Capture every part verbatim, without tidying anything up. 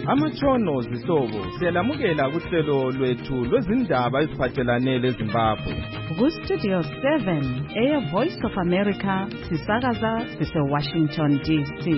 Amatshono zihlobo siyalamukela kuhlelo lwethu lwezindaba eziphathelane leZimbabwe. Ku Studio seven, Air Voice of America, sisakaza sise Washington D C.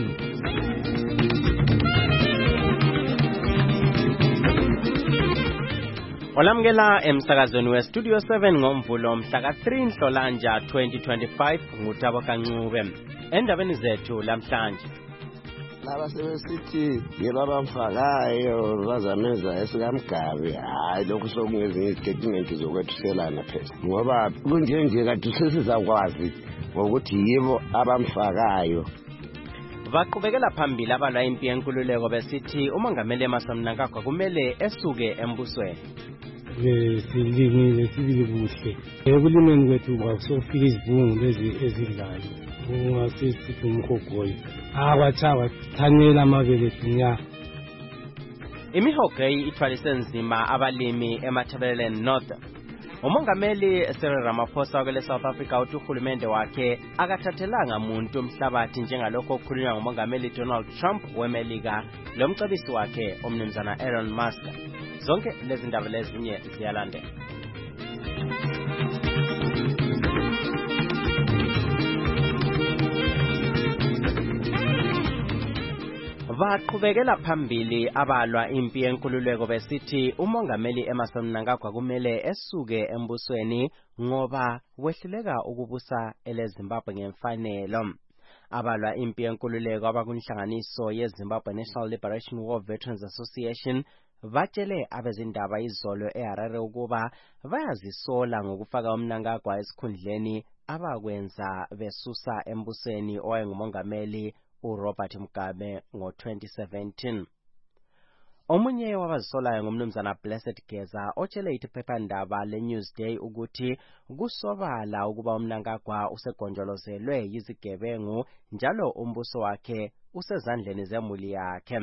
Olamukela emsakazweni we Studio seven ngomvulo mhla ka three Nhlolanja twenty twenty-five ngutabo kancube. Endabeni zethu lamhlanje. Laba sebesithi yebo abamfakayo bazamenza esikamgabe hayi lokho sokungezinye istatement zokwethuselana phela ngoba kunje nje kade sesizakwazi ukuthi yibo abamfakayo. Baqhubekela phambili abalwa impi yenkululeko besithi umongameli Emmerson Mnangagwa kumele esuke embusweni. Le silimile sibili kuhle ekulimeni kwethu kwakusofika izibungu lezi ezidlayo ungasithi umhogoyi abathaba thanyela amabele dunya. Imihogo ithwalise nzima abalimi eMatabeleland North. Umongameli Cyril Ramaphosa wakele South Africa uthi uhulumende wakhe akathathelanga muntu umhlabathi njengalokho okukhulunywa ngumongameli Donald Trump weMelika lomcebisi wakhe omnumzana Elon Musk. Zonke lezi ndaba lezinye ziyalandela. Baqhubekela phambili abalwa impi yenkululeko besithi umongameli Emmerson Mnangagwa kumele esuke embusweni ngoba wehluleka ukubusa eleZimbabwe ngemfanelo. Abalwa impi yenkululeko abakunhlanganiso yeZimbabwe National Liberation War Veterans Association batshele abezindaba izolo eHarare ukuba bayazisola ngokufaka uMnangagwa esikhundleni abakwenza besusa embusweni owayengumongameli uRobert Mugabe ngo twenty seventeen. Omunye wabazisolayo ngumnumzana Blessed Geza otshele iphephandaba leNewsday ukuthi kusobala ukuba uMnangagwa usegonjolozelwe yizigebengu njalo umbuso wakhe usezandleni zemuli yakhe.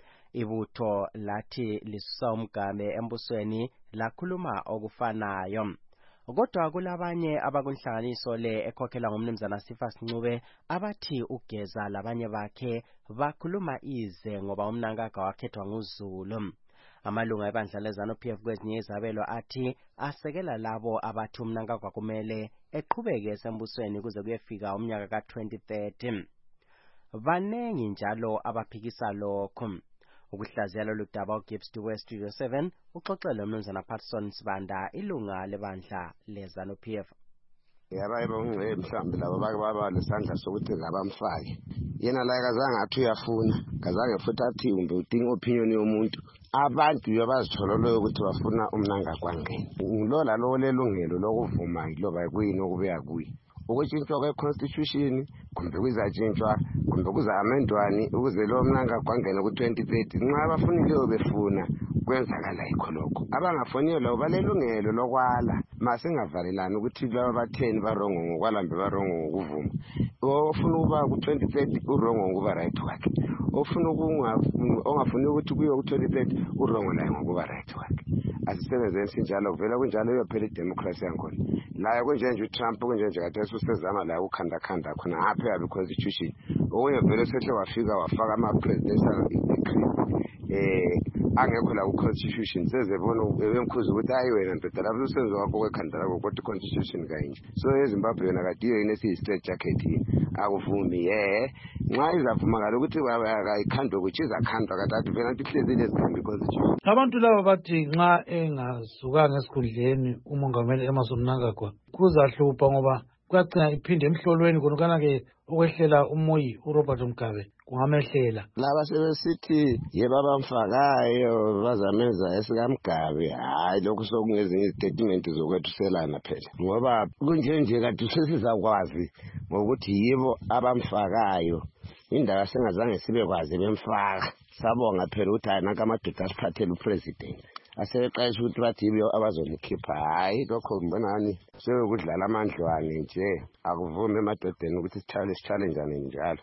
Ibutho lathi lisusa uMgabe embusweni lakhuluma okufanayo. Kodwa kulabanye abakunhlanganiso le ekhokhela ngumnumzana Sifas Ncube abathi ugeza labanye bakhe bakhuluma ize ngoba uMnangagwa wakhethwa nguZulu. Amalunga ebandla leZANU P F kwezinye izabelo athi asekela labo abathi uMnangagwa kumele eqhubeke esembusweni kuze kuyefika umnyaka ka twenty thirty. Banengi njalo abaphikisa lokho. Ukuhlaziya lolu daba uGibbs Duwe Studio seven uxoxele umnumzana Patson Sibanda ilunga lebandla leZANU P F. Yaba ebongwe mhlambi labo bake baba lesandla sokuthi ngabamfake. Yena la kazange athi uyafuna, kazange futhi athi umbe udinga opinion yomuntu. Abantu yabazithololoyo ukuthi bafuna uMnangagwa ngene. Ngilola lo lelungelo lokuvuma iloba kuyini okubeya kuyi. Ukutshintshwa kwe-constitution kumbe kuzatshintshwa kumbe kuza-amendwani ukuze lo Mnangagwa ngene ku twenty thirty. Nxa abafunileyo befuna kwenzakala yikho lokho. Abangafuniyo labo balelungelo lokwala. Masingavalelani ukuthi laba batheni barongo ngokwalambe barongo ngokuvuma. Ofuna ukuba ku twenty thirty urongo ngokuba right wakhe. Ofuna ongafuni ukuthi kuyo ku twenty thirty urongo naye ngokuba right wakhe. Asisebenzeni sinjalo vela kunjalo iyophela idemocracy yakhona. La kunjenje uTrump kunjenje kade usezama la ukhanda khanda khona apha yabe constitution. Okunye vele sethe wafika wafaka ama presidential decree eh angekho la ku constitution sezebona ebemkhuza ukuthi hayi wena ndoda lapho usenzo wakho kwekhanda lakho kodwa constitution kanje. So eZimbabwe yona kade iyo inesi straight jacket akuvumi eh nxa izavuma ngalo ukuthi ayikhandwe kuchiza khandwa kade vele antihlezi lezikhamba constitution. Abantu laba bathi nxa engazukanga esikhundleni umongameli Emmerson Mnangagwa kuzahlupha ngoba kwagcina iphinde emhlolweni konokana ke ukwehlela umoyi uRobert Mugabe kungamehlela. Laba sebesithi yebo abamfakayo bazamenza esikamgabe hayi lokho sokungezinye istatement zokwethuselana phela ngoba kunje nje kade sesizakwazi ngokuthi yibo abamfakayo. Indaba sengazange sibekwazi bemfaka. Sabonga phela ukuthi ayinaka amadoda asiphathele upresident. Aseqaisha ukuthi bathi yibo abazolikhipha hayi lokho ngibonani sekudlala amandlwane nje akuvumi emadodeni ukuthi sithale challenge njalo.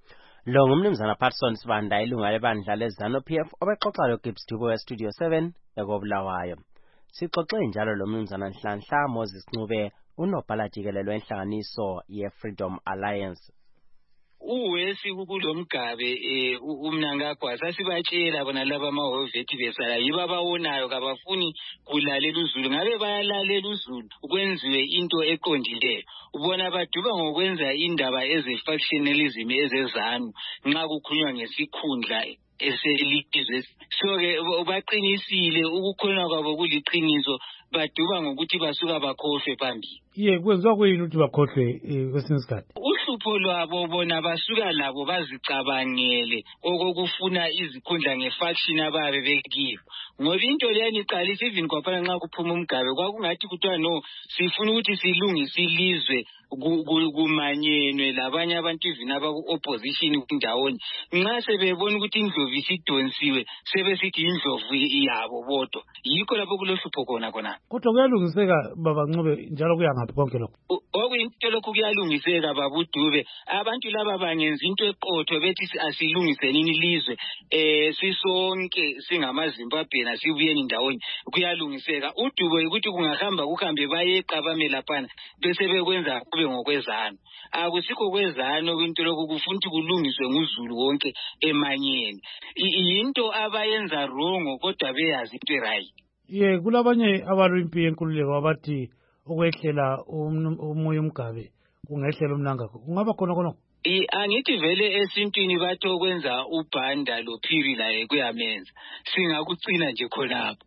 Lo ngumnumzana Patson Sibanda ilunga lebandla leZANU P F obexoxa lo Gibbs Duwe Studio seven ekobulawayo. Sixoxe njalo lo mnumzana Nhlanhla Moses Ncube unobhala jikelelo enhlanganiso ye Freedom Alliance. uwesi kulomgabe eh uMnangagwa sasibatshela bona laba amahovethi besala yiba bawonayo kabafuni kulalela uZulu ngabe bayalalela uZulu kwenziwe into eqondileyo ubona baduba ngokwenza indaba eze-factionalism ezezanu nxa kukhulunywa ngesikhundla eselizwe so ke baqinisile ukukhona kwabo kuliqiniso baduba ngokuthi basuka bakhohlwe phambili ye kwenziwa kuyini ukuthi bakhohlwe kwesinye isikhathi uhlupho lwabo bona basuka labo bazicabangele okokufuna izikhundla ngefaction ababe bekiyo ngoba into leyani iqalisa even kwaphana nxa kuphuma umgabe kwakungathi kuthiwa no sifuna ukuthi silungise ilizwe kumanyenwe labanye abantu even abaku-opposition ndawonye nxa sebebona ukuthi indlovu isidonsiwe sebesithi indlovu yabo bodwa yikho lapho kulohlupho khona khona kodwa kuyalungiseka baba Ncube njalo kuyangaphi konke lokho okuyinto lokhu kuyalungiseka babudube abantu laba bangenza into eqotho bethi asilungise nini ilizwe eh sisonke singamaZimbabwe nasibuyeni ndawonye kuyalungiseka uDube ukuthi kungahamba kuhambe bayeqabame laphana bese bekwenza kube ngokwezana akusikho kwezana kwinto lokhu kufuna ukuthi kulungiswe nguZulu wonke emanyeni into abayenza wrong kodwa beyazi into right ye kulabanye abalwa impi yenkululeko abathi ukwehlela umoya umgabe kungehlela uMnangagwa kungaba khona khona I angithi vele esintwini bathi okwenza ubhanda lo phiri la kuyamenza singakucina nje khonapho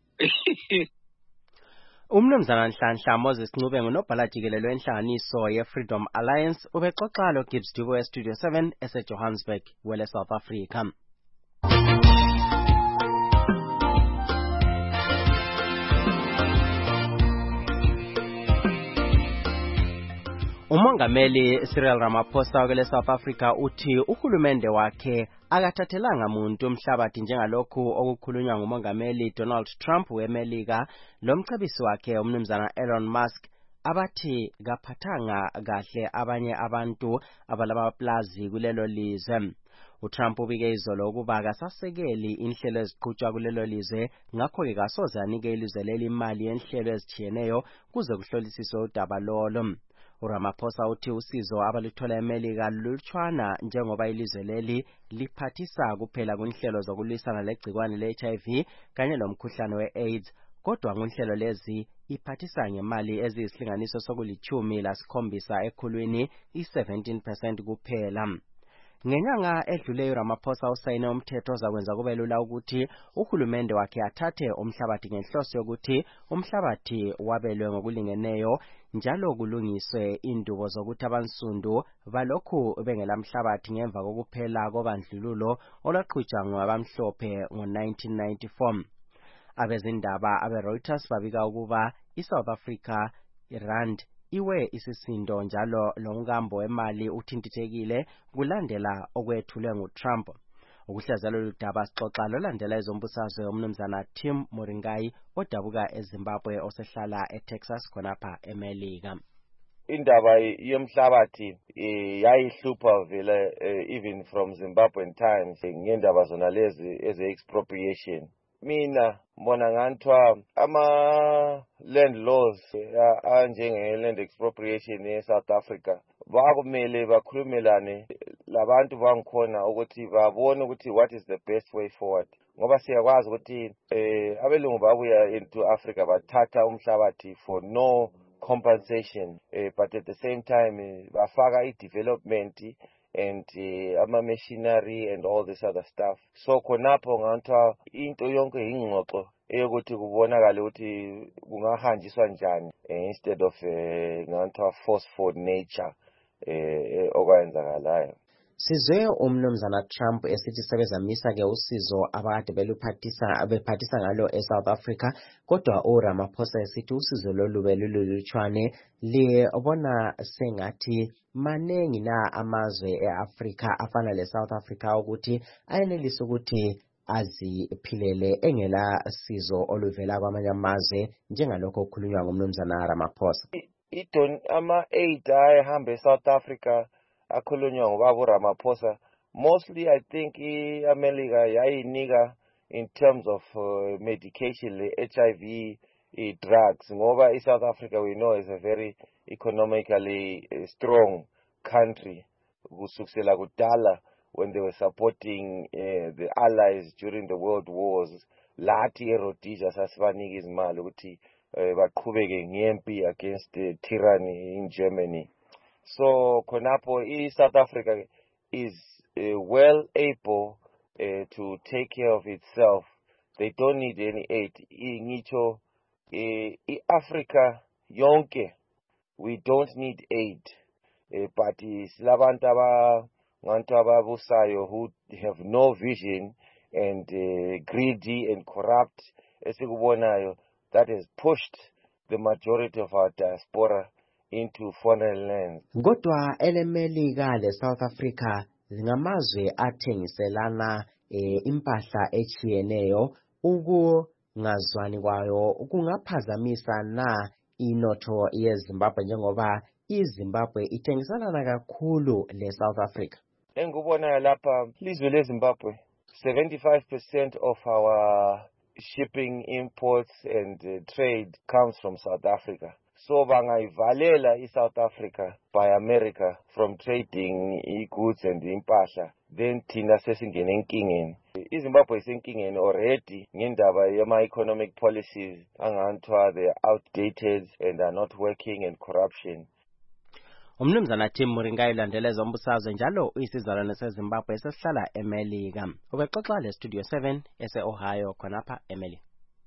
Umnumzana Nhlanhla Moses Ncube ngunobhala jikelele wenhlanganiso ye-Freedom Alliance ubexoxa lo Gibbs Dubo e-Studio seven ese-Johannesburg wele South Africa. Umongameli Cyril Ramaphosa wele South Africa uthi uhulumende wakhe akathathelanga muntu umhlabathi njengalokhu okukhulunywa ngumongameli Donald Trump weMelika lomcebisi wakhe umnumzana Elon Musk abathi kaphathanga kahle abanye abantu abalamaplazi kulelo lizwe. uTrump ubike izolo ukuba akasasekeli inhlelo eziqhutshwa kulelo lizwe ngakho-ke kasoze anike ilizwe leli imali yenhlelo ezithiyeneyo kuze kuhlolisiswe udaba lolo. uRamaphosa uthi usizo abaluthola eMelika lutshwana njengoba ilizwe leli liphathisa kuphela kunhlelo zokulwisana legcikwane le-H I V kanye lomkhuhlane we-AIDS kodwa ngunhlelo lezi iphathisa ngemali eziyisilinganiso sokulithumi lasikhombisa ekhulwini i-seventeen percent kuphela. Ngenyanga edluleyo uRamaphosa usayine umthetho ozakwenza kube lula ukuthi uhulumende wakhe athathe umhlabathi ngenhloso yokuthi umhlabathi wabelwe ngokulingeneyo njalo kulungiswe indubo zokuthi abansundu balokhu bengelamhlabathi ngemva kokuphela kobandlululo olwaqhutshwa ngabamhlophe ngo-nineteen ninety-four. Abezindaba abe-Reuters babika ukuba iSouth Africa irand iwe isisindo njalo lomkambo wemali uthintithekile kulandela okwethulwe nguTrump. Ukuhlaziya lolu daba sixoxa lolandela ezombusazwe umnumzana Tim Moringai odabuka eZimbabwe osehlala eTexas khonapha eMelika. Indaba yomhlabathi yayihlupha vele even from Zimbabwean times ngendaba zona lezi eze-expropriation. Mina mbona nganthiwa ama land laws anjenge land expropriation eSouth Africa bakumele bakhulumelane labantu bangikhona ukuthi babone ukuthi what is the best way forward ngoba siyakwazi ukuthi eh abelungu babuya into Africa bathatha umhlabathi for no compensation eh, but at the same time bafaka i-development and uh, ama machinery and all this other stuff. So khonapho nganthiwa into yonke ingxoxo eyokuthi kubonakala ukuthi kungahanjiswa njani instead of nganthiwa forceful nature eh okwenzakalayo. Sizwe umnumzana Trump esithi sebezamisa ke usizo abade beluphathisa bephathisa ngalo eSouth Africa kodwa uRamaphosa esithi usizo lolu belulutshwane libona sengathi manengi na amazwe eAfrica afana leSouth Africa ukuthi ayenelisa ukuthi aziphilele engela sizo oluvela kwamanye amazwe njengalokho okukhulunywa ngumnumzana Ramaphosa. Idon ama aid ayahamba eSouth Africa akhulunywa ngobaba Ramaphosa mostly I think iAmerica yayinika in terms of uh, medication le H I V uh, drugs ngoba iSouth Africa we know is a very economically uh, strong country kusukusela kudala when they were supporting uh, the allies during the world wars lathi eRhodesia sasibanika izimali ukuthi uh, baqhubeke ngempi against the tyranny in Germany. So khonapho iSouth Africa is uh, well able uh, to take care of itself. They don't need any aid. Ngitsho uh, Africa yonke, we don't need aid. Uh, but silabantu abangantu ababusayo who have no vision and uh, greedy and corrupt esikubonayo that has pushed the majority of our diaspora into foreign lands. Kodwa elemelika le South Africa zingamazwe athengiselana e, impahla echiyeneyo ukungazwani kwayo kungaphazamisa na inotho yeZimbabwe njengoba iZimbabwe ithengiselana kakhulu le South Africa. Engubona lapha lizwe leZimbabwe seventy-five percent of our shipping, imports and uh, trade comes from South Africa. So bangayivalela iSouth Africa by America from trading i-goods and impahla, then thina sesingene enkingeni. iZimbabwe isenkingeni already ngendaba yama-economic policies anganthiwa they are outdated and are not working, and corruption. Umnumzana Tim Muringa ilandeleza umbusazwe njalo uyisizalwane seZimbabwe esesihlala eMelika. Ubexoxa le Studio seven ese-Ohio khonapha eMelika.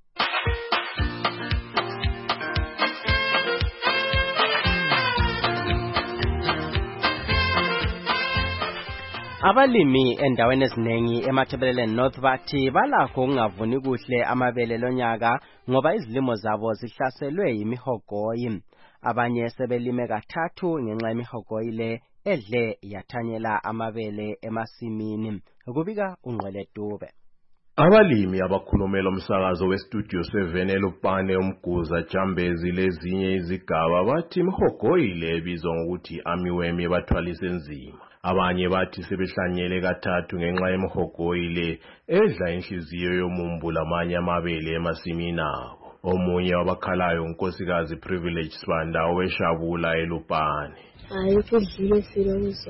Abalimi endaweni eziningi eMathebeleleni North bathi balakho ukungavuni kuhle amabele lonyaka ngoba izilimo zabo zihlaselwe yimihogoyi. Abanye sebelime kathathu ngenxa yemihogoyi le edle yathanyela amabele emasimini. Kubika uNgqele Dube. Abalimi abakhulumela umsakazo weStudio seven eLupane uMguza Jambezi lezinye izigaba bathi imihogoyi le ebizwa ngokuthi amiwemi bathwalise nzima. Abanye bathi sebehlanyele kathathu ngenxa yemihogoyi le edla inhliziyo yomumbu lamanye amabele emasimini abo. Omunye wabakhalayo uNkosikazi Privilege Sibanda oweshabula eLupane. Hayi kudlile silonzo.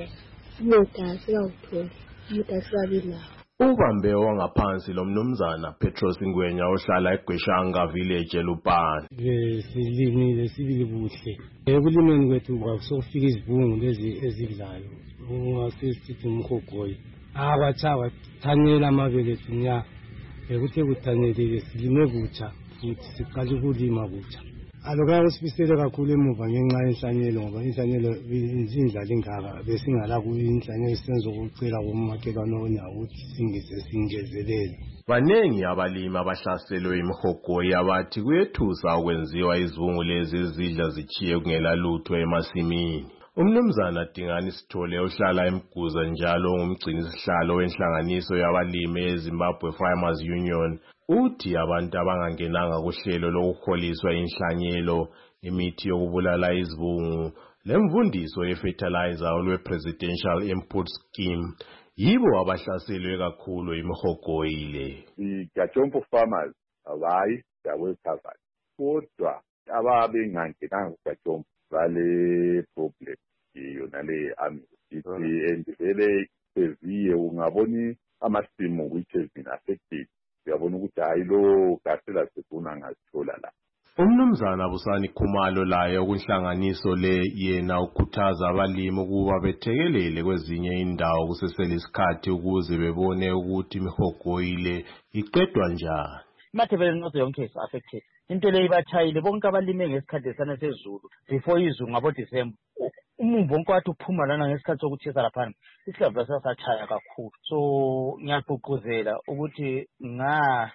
Umuda sikawuthola. Umuda sikabila. Ubambe wangaphansi lo mnumzana Petros Ngwenya ohlala eGweshanga village eLupane. Le silimile sibili buhle. Ekulimeni kwethu kwakusofika izibungu lezi ezidlayo. Ungasithi umhogoyi. Abachawa thanyela amabele tsinya. Ekuthe kuthanyelile silime butsha. Futhi siqale ukulima butsha. Aloka usifisele kakhulu emuva ngenxa yenhlanyelo ngoba inhlanyelo izindlala ingaka besingala kuyinhlanyelo isenzo ukucela kumakhelwane onawo ukuthi singeze singezelele. Banengi abalimi abahlaselwe imihogoyi abathi kuyethusa ukwenziwa izibungu lezi ezidla zichiye kungela lutho emasimini. Umnumzana Dingani Sithole ohlala eMguza njalo ngumgcini sihlalo wenhlanganiso yabalimi eZimbabwe Farmers Union uthi abantu abangangenanga kuhlelo lokuholiswa inhlanyelo imithi yokubulala izibungu lemvundiso yefertilizer olwe-Presidential Input Scheme yibo abahlaselwe kakhulu imihogoyi le. iGachompo farmers abayi dawe covered kodwa ababengangenanga kuGachompo vale problem yona le amithi endivele seviye ungaboni amasimu which has been affected. Uyabona ukuthi hayi lo gasela sifuna ngazithola la. Umnumzana Busani Khumalo laye kunhlanganiso le yena ukhuthaza abalimi ukuba bethekelele kwezinye indawo kusesele isikhathi ukuze bebone ukuthi imihogoyi le iqedwa njani. iMathebeleleni North yonke is affected. Into le ibathayile bonke abalime ngesikhathi sana sezulu before izulu ngabo December. Umumbu wonke wathi uphuma lana ngesikhathi sokuthisa laphana isihlava sasachaya kakhulu. So ngiyaqoqozela ukuthi nga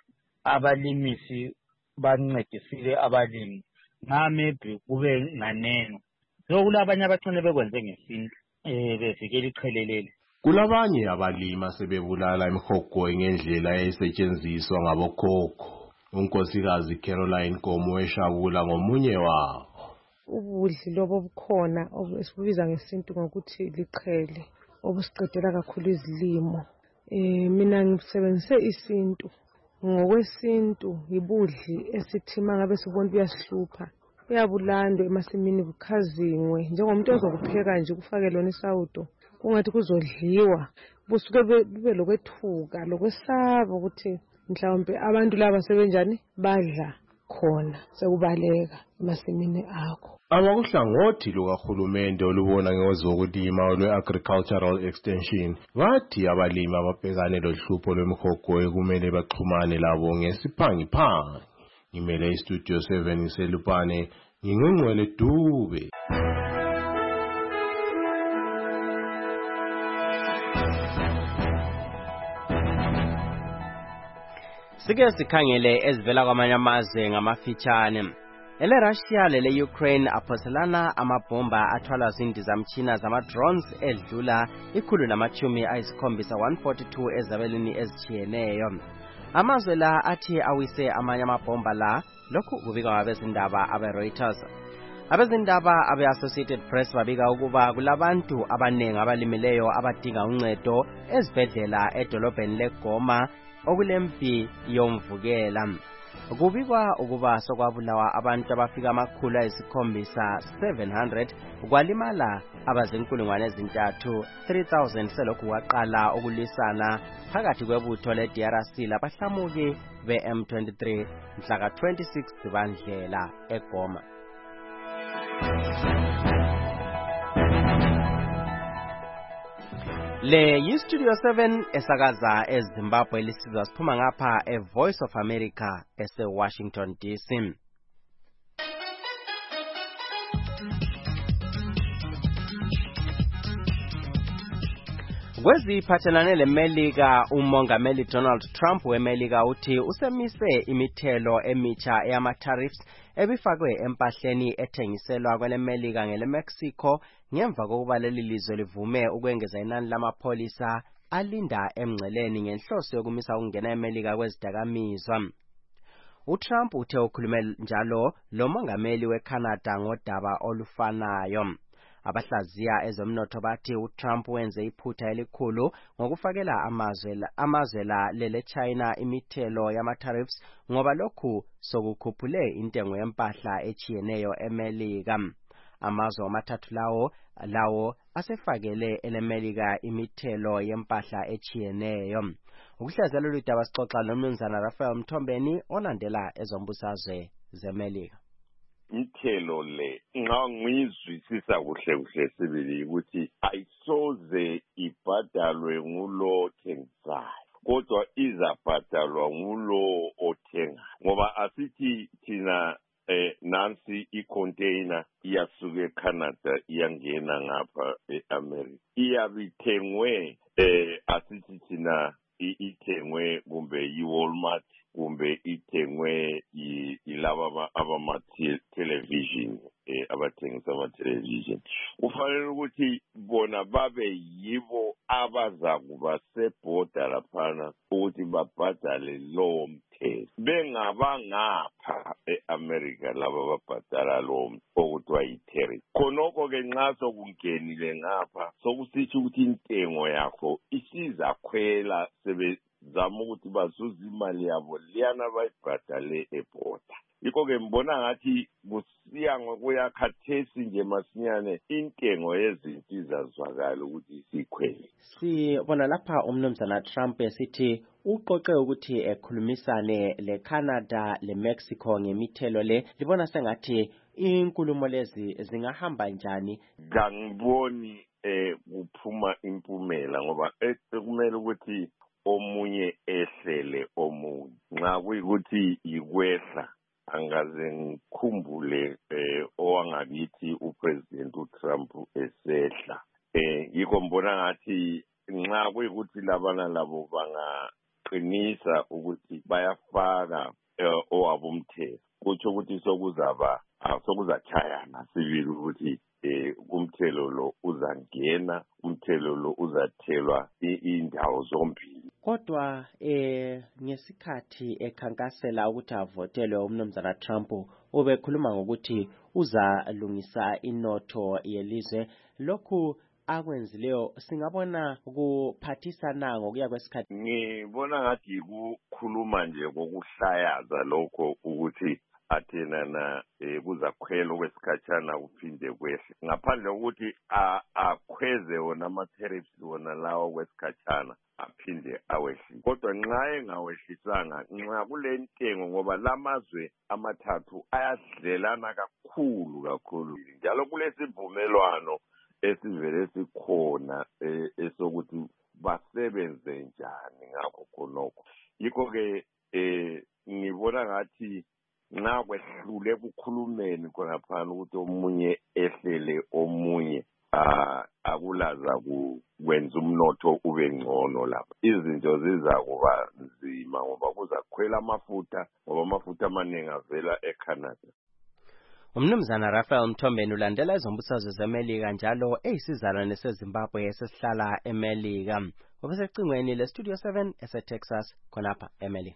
abalimisi bancedisile abalimi nga maybe kube nganeno. So kulabanye abacane bekwenze ngesintu eh bevikela iqhelelele. Kulabanye abalimi asebebulala imihogoyi ngendlela esetshenziswa ngabokhokho. uNkosikazi Caroline Komo eshabula ngomunye wabo. Ubudli lobo bukhona obesibubiza ngesintu ngokuthi liqhele obusiqedela kakhulu izilimo. Eh mina ngisebenzise isintu. Ngokwesintu ibudli esithima ngabe sibona buyasihlupha. Uyabulandwe emasimini bukhazingwe njengomuntu ozokupheka nje kufake lona isawudo kungathi kuzodliwa busuke bube lokwethuka lokwesaba ukuthi mhlawumbe abantu laba sebenjani badla khona sekubaleka emasimini akho. Abakuhlangothi lukahulumende olubona ngezokulima olwe-agricultural extension bathi abalimi ababhekane lohlupho lwemihogoyi kumele baxhumane labo ngesiphangiphangi. Ngimele istudio seven iselupane ngingungcwele Dube. Sike sikhangele ezivela kwamanye amazwe ngamafitshane. Ele Russia lele Ukraine aphoselana amabhomba athwala zindizamtshina zama-drones edlula ikhulu namachumi ayisikhombisa one forty-two ezabelini ezitshiyeneyo. Amazwe la athi awise amanye amabhomba la, lokhu kubikwa ngabezindaba abe-Reuters. Abezindaba abe-Associated Press babika ukuba kulabantu abanengi abalimileyo abadinga uncedo ezibhedlela edolobheni leGoma okulempi yomvukela. Kubikwa ukuba sokwabulawa abantu abafika amakhulu ayisikhombisa seven hundred, kwalimala abazinkulungwane ezintathu three thousand selokhu kwaqala ukulwisana phakathi kwebutho le-D R C labahlamuki be-M twenty-three mhlaka twenty-six Bandlela eGoma. Le yi-Studio seven esakaza eZimbabwe lisizwa siphuma ngapha e-Voice of America ese-Washington D C. Kweziphathelane leMelika, umongameli Donald Trump weMelika uthi usemise imithelo emitsha eyama-tariffs ebifakwe empahleni ethengiselwa kweleMelika ngeleMexico ngemva kokuba leli lizwe livume ukwengeza inani lamapholisa alinda emngceleni ngenhloso yokumisa ukungena eMelika kwezidakamizwa. UTrump uthe ukhulume njalo lo mongameli weCanada ngodaba olufanayo. Abahlaziya ezomnotho bathi uTrump wenze iphutha elikhulu ngokufakela amazwe amazwe la lele China imithelo yama-tariffs ngoba lokhu sokukhuphule intengo yempahla echiyeneyo eMelika. Amazwe amathathu lawo lawo asefakele eleMelika imithelo yempahla echiyeneyo. Ukuhlaziya lolu daba sixoxa nomnumzana Raphael Mthombeni olandela ezombusazwe zeMelika. Imithelo le nxa ngiyizwisisa kuhle kuhle sibili ukuthi ayisoze ibhadalwe ngulo othengisayo kodwa izabhadalwa ngulo othenga ngoba asithi thina eh nansi icontainer iyasuka eCanada iyangena ngapha eAmerica iyabithengwe eh asithi thina ithengwe kumbe yiWalmart kumbe ithengwe ilaba abama television eh abathengisa ama television kufanele ukuthi bona babe yibo abazakuba seborder laphana ukuthi babhadale lo mthelo bengabangapha eAmerica laba babhadala lo okuthiwa yi-tariff khonoko ke nxa sokungenile ngapha sokusithi ukuthi intengo yakho isiza khwela sebe zama ukuthi bazuza imali yabo liyana bayibhadale eborder. Yikho ke mbona ngathi kusiya ngokuya khathesi nje masinyane intengo yezinto izazwakala ukuthi sikhwele. Sibona lapha umnumzana Trump esithi uqoqe ukuthi ekhulumisane leCanada leMexico ngemithelo le, libona sengathi inkulumo lezi zingahamba njani? Ngangiboni eh kuphuma impumela ngoba ekumele ukuthi omunye ehlele omunye nxa kuyikuthi ikwehla angaze ngikhumbule eh owangakithi upresident uTrump esehla eh yikho mbona ngathi nxa kuyikuthi labana labo bangaqinisa ukuthi bayafaka owabo umthetho kuthi ukuthi sokuzaba sokuzachayana sibili ukuthi eh umthelo lo uzangena umthelo lo uzathelwa indawo zombili. Kodwa eh ngesikhathi ekhankasela ukuthi avotelwe umnumzana Trump ubekhuluma ngokuthi uzalungisa inotho yelizwe, lokhu akwenzileyo singabona kuphathisana ngokuya kwesikhathi. Ngibona ngathi ukukhuluma nje kokuhlayaza lokho ukuthi athena na kuzakhwela okwesikhatshana kuphinde kwehle ngaphandle kokuthi akhweze wona ama-tariffs wona lawo kwesikhatshana aphinde awehli kodwa nxa engawehlisanga nxa kule ntengo ngoba lamazwe amathathu ayadlelana kakhulu kakhulu njalo kulesivumelwano esivele sikhona esokuthi basebenze njani ngakho khonokho yikho-ke um ngibona ngathi nxa kwehlule kukhulumeni khonaphana ukuthi omunye ehlele omunye akulaza kwenza umnotho ube ngcono lapha izinto ziza kuba nzima ngoba kuzakhwela amafutha ngoba amafutha amaningi avela eCanada. Umnumzana Raphael Mthombeni ulandela izombusazwe zeMelika njalo eyisizalwane seZimbabwe esesihlala eMelika. Obesecingweni leStudio seven eseTexas khonapha eMelika.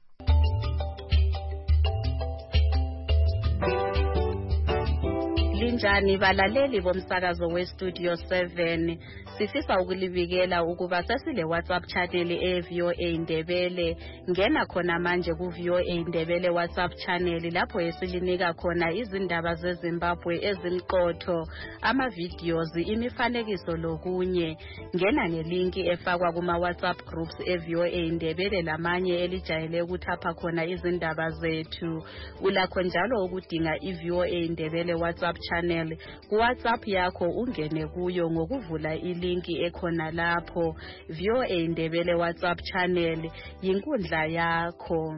Linjani balaleli bomsakazo weStudio seven. Sifisa ukulibikela ukuba sesile WhatsApp channel e-V O A Ndebele. Ngena khona manje ku-V O A Ndebele WhatsApp channel lapho esilinika khona izindaba zeZimbabwe ezimqotho, ama-videos, imifanekiso lokunye. Ngena ngelinki efakwa kuma-WhatsApp groups e-V O A Ndebele lamanye elijayele ukuthapha khona izindaba zethu. Ulakho njalo ukudinga i-V O A Ndebele WhatsApp channel. Ku-WhatsApp yakho ungene kuyo ngokuvula ili linki ekhona lapho. V O A Ndebele WhatsApp channel yinkundla yakho.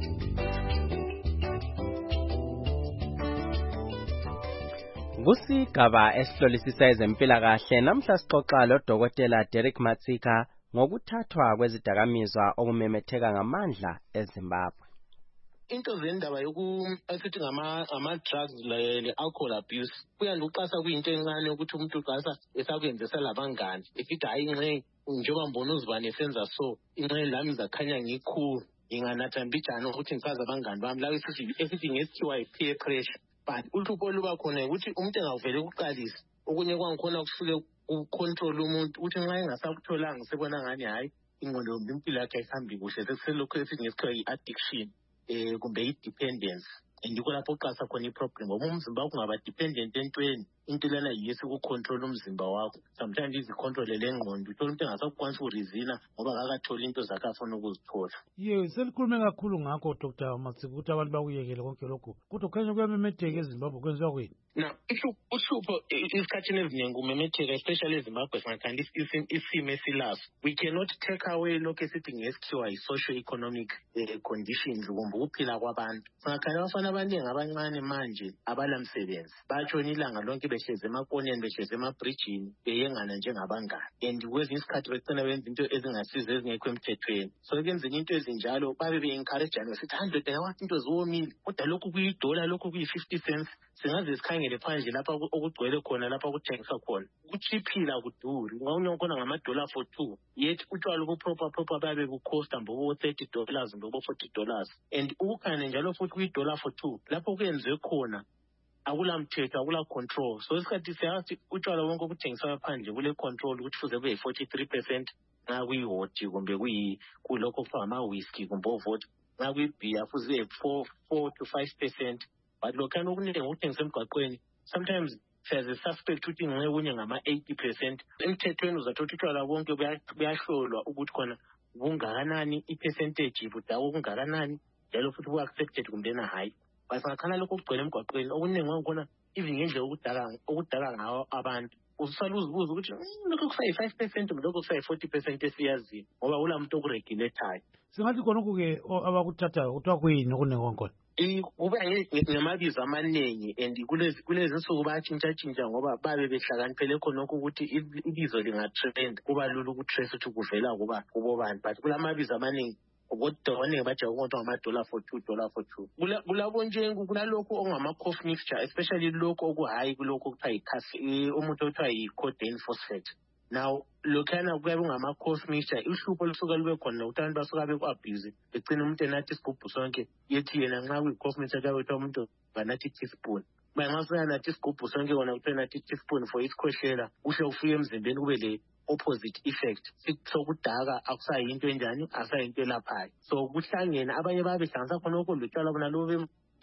Kusigaba esihlolisisa ezempilakahle namhla sixoxa loDokotela Derek Matsika ngokuthathwa kwezidakamizwa okumemetheka ngamandla eZimbabwe. Into zendaba yoku asithi ngama ama drugs le alcohol abuse kuyanduqasa kuyinto encane ukuthi umuntu uqasa esakwenzisa labangani efithi hayi inxe njengoba mbona uzibane senza so inxe lami zakhanya ngikhulu inganatha mbijana ukuthi ngisaza abangani bami la esithi esithi ngesikhiwa peer pressure but uhlupho luba khona ukuthi umuntu engavele ukuqalisa okunye kwangikhona kusuke ucontrol umuntu uthi nxa engasakutholanga sebona ngani hayi ingqondo impilo yakhe ayihambi kuhle sekuselokho esithi ngesikhiwa i-addiction eh kumbe i-dependence andikho lapho uqasa khona i-problem ngoba umzimba wakho ungaba dependent entweni into lana yisi ukucontrol umzimba wakho sometimes izicontrol lengqondo uthola umuntu engasakwanisa urizina ngoba akakatholi into zakhe afuna ukuzithola. Ye selikhulume kakhulu ngakho Doctor Matsika ukuthi abantu bakuyekele konke lokho kodwa khanya kuyamemetheka eZimbabwe kwenziwa kwini? Na uhlupho isikhathini eziningi umemetheka especially eZimbabwe singathanda isimo esilaso. We cannot take away lokho esithi ngesikhiwa i-social economic conditions kumbe ukuphila kwabantu. Singakhanya abafana abaningi abancane manje abalamsebenzi batshona ilanga lonke behleze emakoneni behleze emabridgini beyengana njengabangani and kwezinye isikhathi becina benza into ezingasiza ezingekho emthethweni. So kwenzeni into ezinjalo babe be-encourage besithi hundred yawathi into ziwomile kodwa lokhu kuyidola lokhu kuyi-fifty cents singaze sikhangele phandle lapha okugcwele khona lapha kuthengiswa khona kuchiphila kuduri ngawunye khona ngamadola for two yet utshwala ubuproper proper babe bukhosta mbobo thirty dollars mbobo forty dollars and ukukhane njalo futhi kuyidola for two lapho kuyenziwe khona akula mthetho akula control. So isikhathi siyathi utshwala wonke okuthengiswa phandle kule control ukuthi fuze kube forty-three percent nxa kuyihoti kumbe kuyi kulokho kuthiwa ama-whisky kumbe ovoti nxa kuyibeer fuze four four to five percent but lokhana okuningi ukuthengiswa emgwaqweni sometimes siyaze suspect ukuthi ngenxa kunye ngama-eighty percent emthethweni uzathola utshwala bonke buyahlolwa ukuthi khona bungakanani i-percentage budako kungakanani njalo futhi bu-accepted kumbena hayi basingakhala lokho okugcwele emgwaqweni okuningi wangkhona even ngendlela okudala okudala ngawo abantu usala uzibuza ukuthi lokho kusayi-five percent lokho kusayi-forty percent esiyaziyo ngoba kula muntu okuregulatayo. Singathi khonokho-ke abakuthathayo kuthiwa kuyini okuningi wangkhona? Kuba ngamabizo amaningi and kulezi kulezi nsuku bayatshintsha-tshintsha ngoba babe behlakaniphele khonokho ukuthi ibizo lingatrend kuba lula ukutrace ukuthi kuvela kuba kubobani but kulamabizo amaningi kodwa abaningi bajaye ukuthi ngamadola for two dollar for two kulabo nje kulalokho ongama-cough mixture especially lokho okuhayi kulokho okuthiwa yikhasi umuntu okuthiwa yi-codeine phosphate. Now lokhana kuyabe ungama-cough mixture uhlupho olusuka lube khona nokuthi abantu basuka beku-abuse begcina umuntu enathi isigubhu sonke yethi yena nxa kuyi-cough mixture kuyabe kuthiwa umuntu banathi i-teaspoon manje nxa singanathi isigubhu sonke kona kuthiwa nathi i-teaspoon for isikhwehlela kuhle ufike emzimbeni kube le opposite effect sokudaka akusayinto enjani asayinto elaphayo so kuhlangene abanye babe behlanganisa khonokho lutshwala bona lobe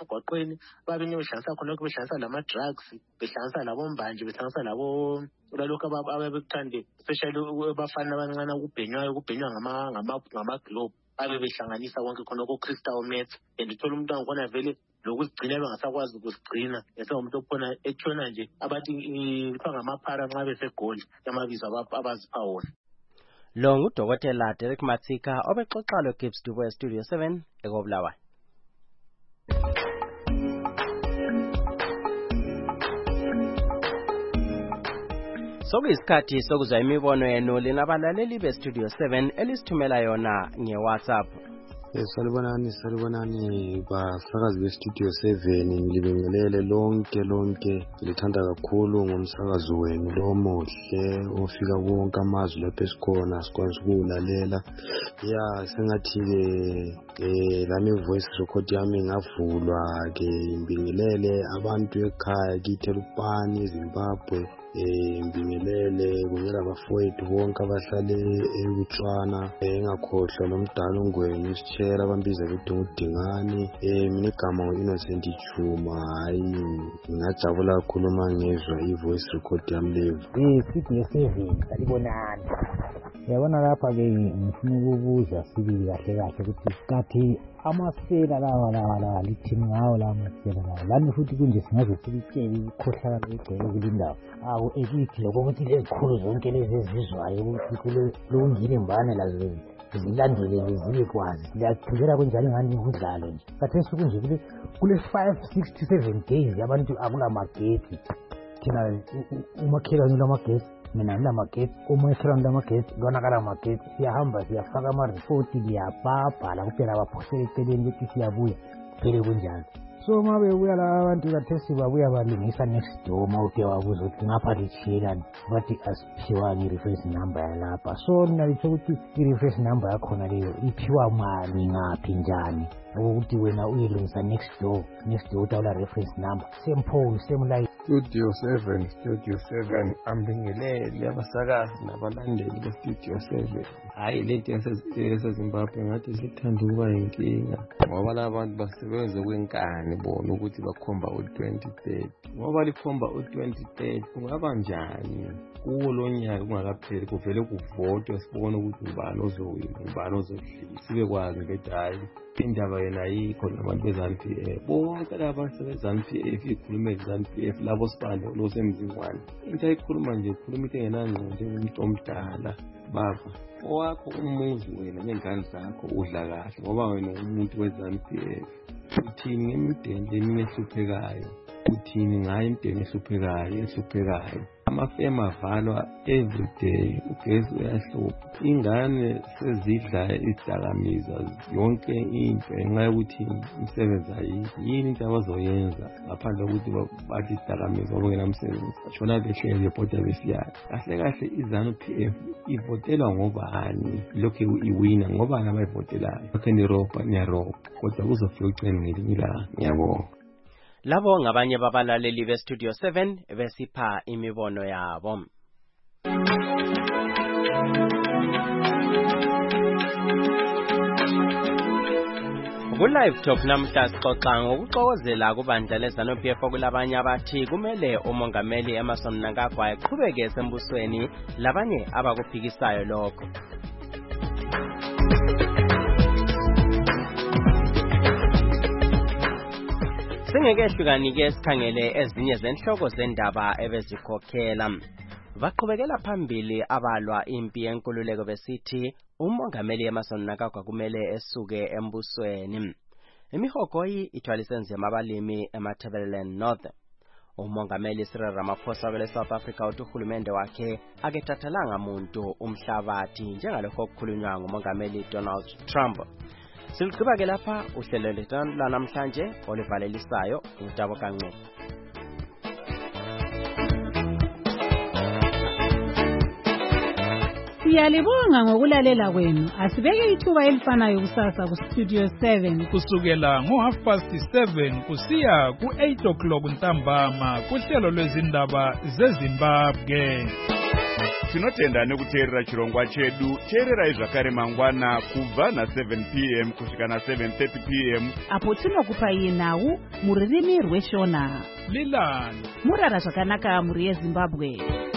emgwaqweni babinye behlanganisa khonokho behlanganisa lama-drugs behlanganisa labo mbanje behlanganisa labo lalokhu ababekuthande especially abafana abancane ukubhenywayo ukubhenywa ngama-globe babe behlanganisa konke khonokho crystal meth and uthola umuntu angkhona vele lokuzigcina bengasakwazi ukusigcina esengumuntu okhona etshona nje abathi kuthiwa ngamaphara nxa besegoli amabizo abazipha wona. Lo ngudokotela Derek Matsika obexoxa lo Gibbs Dubo Studio seven eKobulawayo. Sokuyisikhathi sokuzwa imibono yenu linabalaleli beStudio seven elisithumela yona ngeWhatsApp. Salibonani salibonani basakazi beStudio seven ngilibingelele lonke lonke ngilithanda kakhulu ngomsakazo wenu lo muhle ofika konke amazwi lapho esikhona sikwazi ukulalela ya sengathi ke eh lami voice record yami ngavulwa ke ngibingelele abantu ekhaya kiThelupani eZimbabwe eh ngibingelele kunyela abafowethu bonke abahlale eButswana engakhohlwa nomdala ongweni isitshela abambiza bethi ngudingani eh mina igama ngoInnocent Chuma hayi ngajabula kakhulu mangezwa ivoice record yami leyo eh Studio seven salibonani yabona lapha ke ngifuna ukubuza sibili kahle kahle ukuthi kathi amasela lawa lawa lawa lithini ngawo la masela lawa lani futhi kunje singaze silitshele ukukhohlakala egcwele kulindawo awu ekithi lokuthi lezikhulu zonke lezi ezizwayo ukuthi kule lungile mbane lazo zilandele zibe kwazi siyathulera kunjani ngani ngudlalo nje kathesi kunje kule kule five six to seven days abantu akula mageti thina umakhelwane lamageti mina nginamageti umakhelwane lamageti lona kala mageti siyahamba siyafaka ama-report liyabhabhala kuphela abaphosele eceleni bethi siyabuya phele kunjani so uma bebuya laba abantu kathesi babuya balungisa next door uma uke wabuza ukuthi ngapha lithiyelani bathi asiphiwani i-reference number yalapha so nalitsho ukuthi i-reference number yakhona leyo iphiwa mani ngaphi njani ukuthi wena uyilungisa next door next door utawula reference number same pole same line. Studio seven Studio seven ambingelele abasakazi nabalandeli beStudio seven hayi lento yaseZimbabwe ngathi sithanda ukuba yinkinga ngoba labantu basebenza kwenkani bona ukuthi bakhomba u-twenty thirty ngoba likhomba u-twenty thirty kungaba njani kuwo lo nyaka kungakapheli kuvele kuvotwe sibone ukuthi ubani ozowina ubani ozohlala sibe kwazi ukuthi hayi indaba yena yikho nabantu beZANU P F bonke laba sebeZANU P F ikhulume ZANU P F labo sibande losemzingwane into ayikhuluma nje ikhuluma into engenangqondo njengomuntu omdala baba owakho umuzi wena nengane zakho udla kahle ngoba wena umuntu weZANU P F uthini ngemideni eminye ehluphekayo uthini ngayo imideni ehluphekayo ehluphekayo amafema avalwa every day ugesi uyahlupha ingane sezidla idakamizwa yonke into ngenxa yokuthi umsebenzi ayikho yini into abazoyenza ngaphandle kokuthi bathi idakamizwa bongena umsebenzi bashona behlele ebhoda besiyala kahle kahle iZANU P F ivotelwa ngobani lokhu iwina ngobani abayivotelayo lokhu nirobha niyarobha kodwa kuzofika ucene ngelinye ilanga ngiyabonga. Labo ngabanye babalaleli beStudio seven besipha imibono yabo. Ku live talk namhla sixoxa ngokuxokozela kubandla leZANU P F kulabanye abathi kumele umongameli Emmerson Mnangagwa aqhubeke esembusweni labanye abakuphikisayo lokho. Singekehlukanike sikhangele ezinye zenhloko zendaba ebezikhokhela. Baqhubekela phambili abalwa impi yenkululeko besithi umongameli Emmerson Mnangagwa kumele esuke embusweni. Imihogoyi ithwalise nzima abalimi eMatabeleland North. Umongameli Cyril Ramaphosa wele South Africa uthi uhulumende wakhe akethathalanga muntu umhlabathi njengalokho okukhulunywa ngumongameli Donald Trump. Siligqiba ke lapha uhlelo lethu lanamhlanje olivalelisayo uTabo Kancu. Siyalibonga ngokulalela kwenu. Asibeke ithuba elifanayo kusasa ku Studio seven kusukela ngo half past seven kusiya ku eight o'clock ntambama kuhlelo lwezindaba zeZimbabwe. tinotenda nekuteerera chirongwa chedu. teererai zvakare mangwana kubva na-seven p m kusvika na-seven thirty p m apo tinokupai nhau mururimi rweshona. Lilan murara zvakanaka muri yeZimbabwe.